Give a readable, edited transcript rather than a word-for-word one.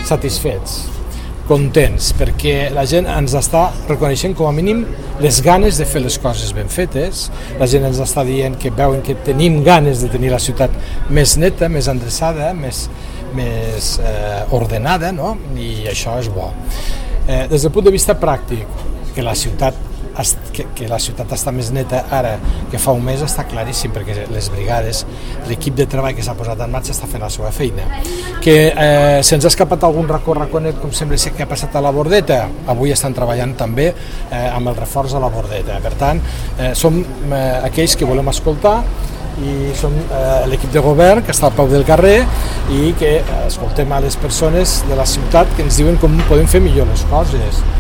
satisfets, contents, perquè la gent ens està reconeixent com a mínim les ganes de fer les coses ben fetes, la gent ens està dient que veuen que tenim ganes de tenir la ciutat més neta, més endreçada, més ordenada, no? I això és bo. Des del punt de vista pràctic, que la ciutat està més neta ara que fa un mes està claríssim, perquè les brigades, l'equip de treball que s'ha posat en marxa està fent la seva feina. Que se'ns ha escapat algun raconet, com sembla ser que ha passat a la Bordeta, avui estan treballant també amb el reforç a la Bordeta. Per tant, som aquells que volem escoltar i som l'equip de govern que està al peu del carrer i que escoltem a les persones de la ciutat que ens diuen com podem fer millor les coses.